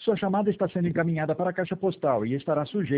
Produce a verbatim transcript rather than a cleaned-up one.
Sua chamada está sendo encaminhada para a caixa postal e estará sujeita